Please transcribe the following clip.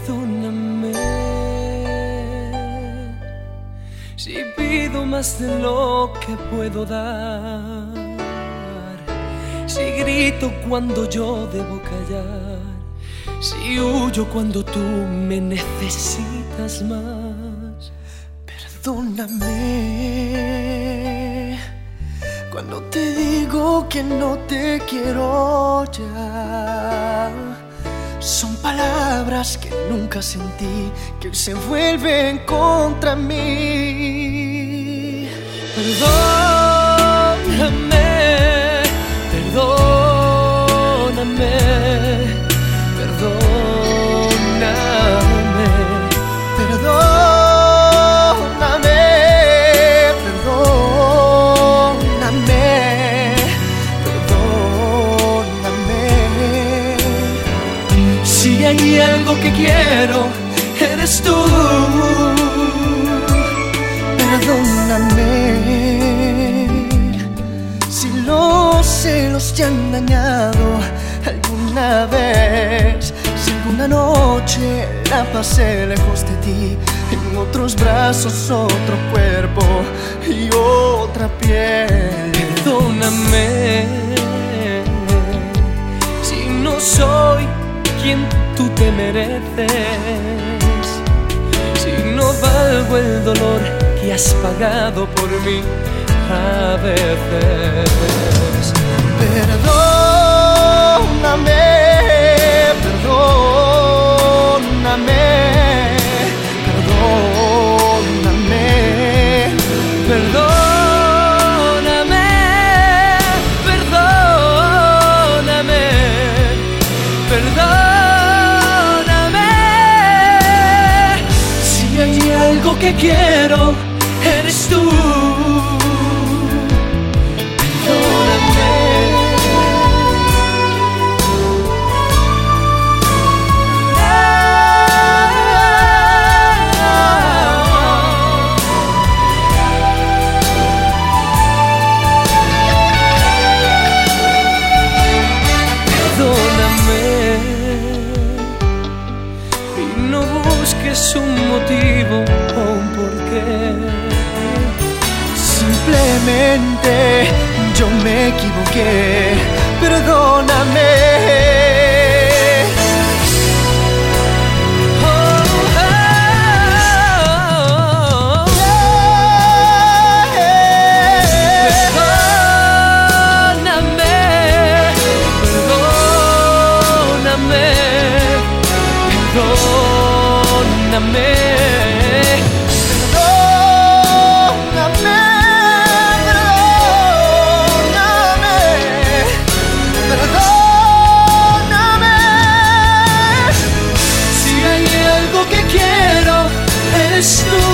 Perdóname si pido más de lo que puedo dar, si grito cuando yo debo callar, si huyo cuando tú me necesitas más. Perdóname cuando te digo que no te quiero ya. Son palabras que nunca sentí, que hoy se vuelven contra mí. Perdóname, perdóname, perdóname, perdóname, perdóname, perdóname. Si hay algo que quiero, eres tú. Perdóname si los celos te han dañado alguna vez, si alguna noche la pasé lejos de ti, en otros brazos, otro cuerpo y otra piel. Perdóname si no soy quien tú te mereces, si no valgo el dolor que has pagado por mí a veces. Perdóname, perdóname, perdóname, perdóname, perdóname, perdóname. Si hay algo que quiero, eres tú. Es un motivo o un porqué. Simplemente yo me equivoqué. Perdóname. Perdóname, perdóname, perdóname, perdóname. Si hay algo que quiero, eres tú.